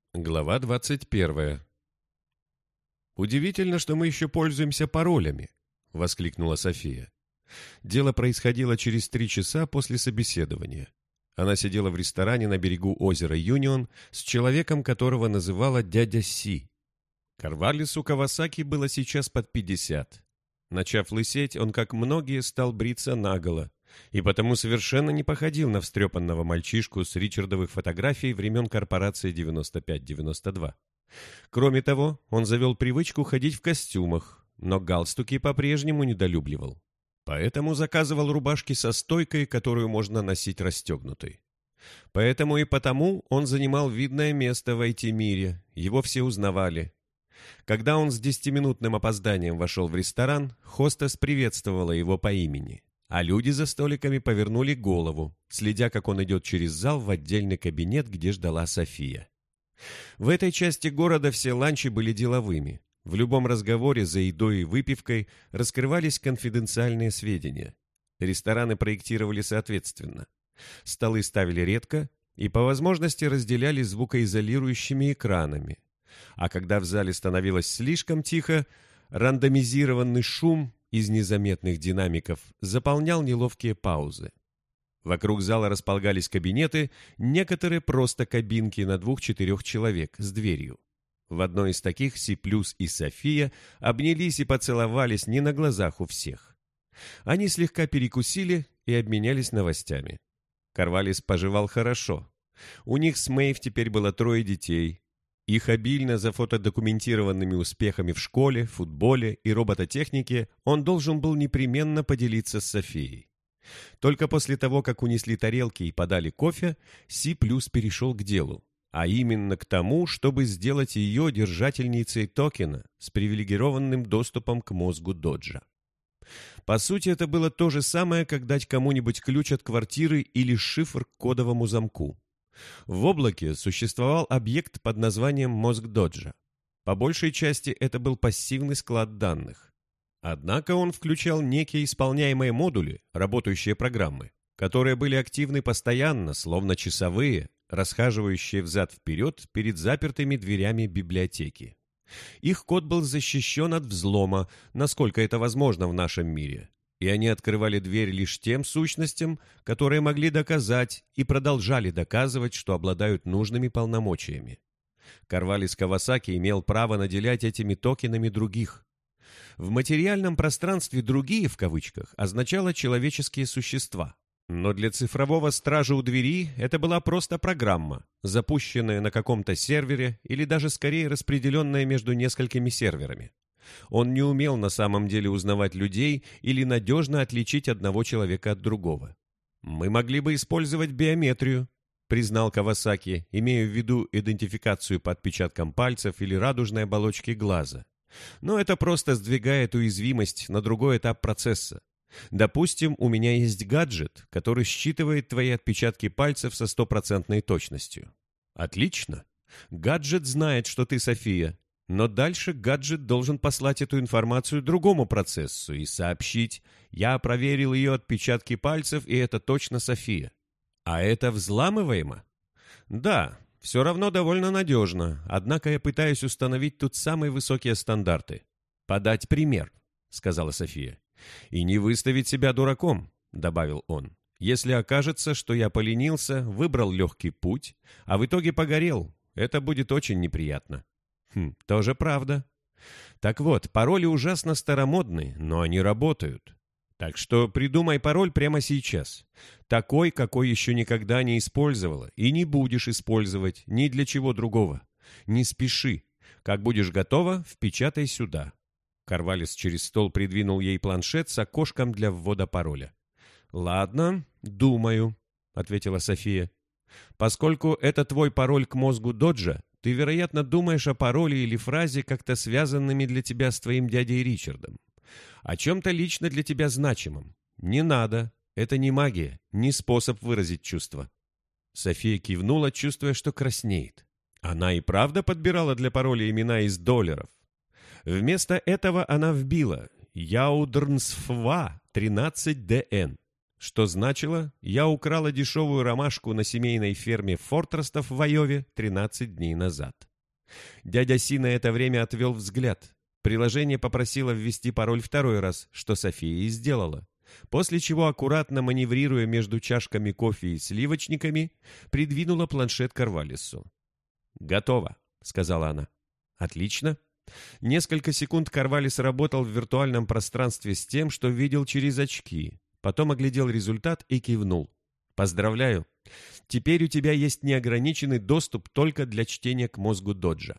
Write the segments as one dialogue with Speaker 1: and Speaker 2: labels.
Speaker 1: Глава 21. «Удивительно, что мы еще пользуемся паролями», — воскликнула София. Дело происходило через 3 часа после собеседования. Она сидела в ресторане на берегу озера Юнион с человеком, которого называла дядя Си. Карвалису Кавасаки было сейчас под 50. Начав лысеть, он, как многие, стал бриться наголо, и потому совершенно не походил на встрепанного мальчишку с ричардовых фотографий времен корпорации 95-92. Кроме того, он завел привычку ходить в костюмах, но галстуки по-прежнему недолюбливал. Поэтому заказывал рубашки со стойкой, которую можно носить расстегнутой. Поэтому и потому он занимал видное место в IT-мире, его все узнавали. Когда он с 10-минутным опозданием вошел в ресторан, хостес приветствовала его по имени, а люди за столиками повернули голову, следя, как он идет через зал в отдельный кабинет, где ждала София. В этой части города все ланчи были деловыми. В любом разговоре за едой и выпивкой раскрывались конфиденциальные сведения. Рестораны проектировали соответственно. Столы ставили редко и по возможности разделяли звукоизолирующими экранами. А когда в зале становилось слишком тихо, рандомизированный шум из незаметных динамиков заполнял неловкие паузы. Вокруг зала располагались кабинеты, некоторые просто кабинки на 2-4 человек с дверью. В одной из таких Си Плюс и София обнялись и поцеловались не на глазах у всех. Они слегка перекусили и обменялись новостями. Карвалис поживал хорошо. У них с Мэйв теперь было 3 детей. Их обильно зафотодокументированными успехами в школе, футболе и робототехнике он должен был непременно поделиться с Софией. Только после того, как унесли тарелки и подали кофе, Си Плюс перешел к делу, а именно к тому, чтобы сделать ее держательницей токена с привилегированным доступом к мозгу Доджа. По сути, это было то же самое, как дать кому-нибудь ключ от квартиры или шифр к кодовому замку. В облаке существовал объект под названием мозг Доджа. По большей части это был пассивный склад данных. Однако он включал некие исполняемые модули, работающие программы, которые были активны постоянно, словно часовые, расхаживающие взад-вперед перед запертыми дверями библиотеки. Их код был защищен от взлома, насколько это возможно в нашем мире, и они открывали дверь лишь тем сущностям, которые могли доказать и продолжали доказывать, что обладают нужными полномочиями. Карвалис Кавасаки имел право наделять этими токенами других. В материальном пространстве «другие» в кавычках означало человеческие существа. Но для цифрового стража у двери это была просто программа, запущенная на каком-то сервере или даже скорее распределенная между несколькими серверами. Он не умел на самом деле узнавать людей или надежно отличить одного человека от другого. «Мы могли бы использовать биометрию», — признал Кавасаки, имея в виду идентификацию по отпечаткам пальцев или радужной оболочке глаза. «Но это просто сдвигает уязвимость на другой этап процесса. Допустим, у меня есть гаджет, который считывает твои отпечатки пальцев со 100% точностью. Отлично. Гаджет знает, что ты София, но дальше гаджет должен послать эту информацию другому процессу и сообщить: «Я проверил ее отпечатки пальцев, и это точно София». А это взламываемо? Да, все равно довольно надежно, однако я пытаюсь установить тут самые высокие стандарты. «Подать пример», — сказала София. «И не выставить себя дураком», — добавил он. «Если окажется, что я поленился, выбрал легкий путь, а в итоге погорел, это будет очень неприятно». Тоже правда. Так вот, пароли ужасно старомодны, но они работают. Так что придумай пароль прямо сейчас. Такой, какой еще никогда не использовала, и не будешь использовать ни для чего другого. Не спеши. Как будешь готова, впечатай сюда». Карвалис через стол придвинул ей планшет с окошком для ввода пароля. «Ладно, думаю», — ответила София. «Поскольку это твой пароль к мозгу Доджа, ты, вероятно, думаешь о пароле или фразе, как-то связанными для тебя с твоим дядей Ричардом. О чем-то лично для тебя значимом. Не надо. Это не магия, не способ выразить чувства». София кивнула, чувствуя, что краснеет. Она и правда подбирала для пароля имена из долларов. Вместо этого она вбила «Яудрнсфва 13ДН». что значило, я украла дешевую ромашку на семейной ферме Фортрестов в Айове 13 дней назад. Дядя Си на это время отвел взгляд. Приложение попросило ввести пароль второй раз, что София и сделала. После чего, аккуратно маневрируя между чашками кофе и сливочниками, придвинула планшет Карвалису. «Готово», — сказала она. «Отлично». Несколько секунд Карвалис работал в виртуальном пространстве с тем, что видел через очки. Потом оглядел результат и кивнул. «Поздравляю. Теперь у тебя есть неограниченный доступ только для чтения к мозгу Доджа.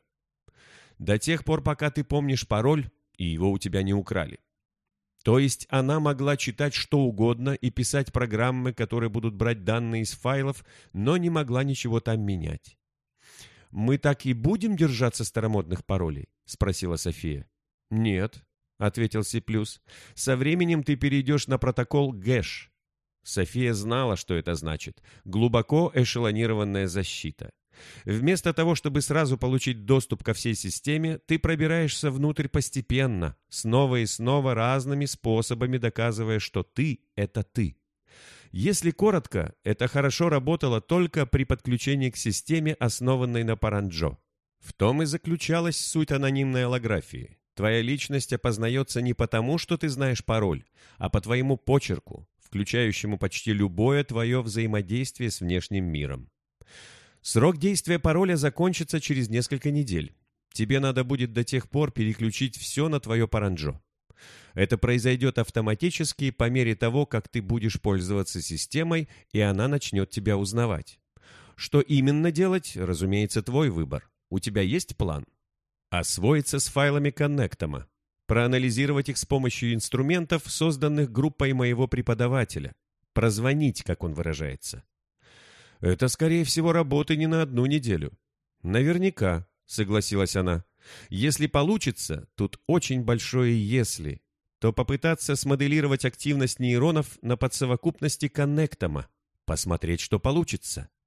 Speaker 1: До тех пор, пока ты помнишь пароль, и его у тебя не украли. То есть она могла читать что угодно и писать программы, которые будут брать данные из файлов, но не могла ничего там менять. «Мы так и будем держаться старомодных паролей?» — спросила София. «Нет», — ответил Си+. «Со временем ты перейдешь на протокол гэш». София знала, что это значит. Глубоко эшелонированная защита. Вместо того, чтобы сразу получить доступ ко всей системе, ты пробираешься внутрь постепенно, снова и снова разными способами доказывая, что ты — это ты. Если коротко, это хорошо работало только при подключении к системе, основанной на Паранджо. В том и заключалась суть анонимной аллографии. Твоя личность опознается не потому, что ты знаешь пароль, а по твоему почерку, включающему почти любое твое взаимодействие с внешним миром. Срок действия пароля закончится через несколько недель. Тебе надо будет до тех пор переключить все на твое Паранджо. Это произойдет автоматически по мере того, как ты будешь пользоваться системой, и она начнет тебя узнавать. Что именно делать, разумеется, твой выбор. У тебя есть план? Освоиться с файлами коннектома. Проанализировать их с помощью инструментов, созданных группой моего преподавателя. Прозвонить, как он выражается. Это, скорее всего, работа не на одну неделю. Наверняка, согласилась она. Если получится, тут очень большое «если», то попытаться смоделировать активность нейронов на подсовокупности коннектома. Посмотреть, что получится.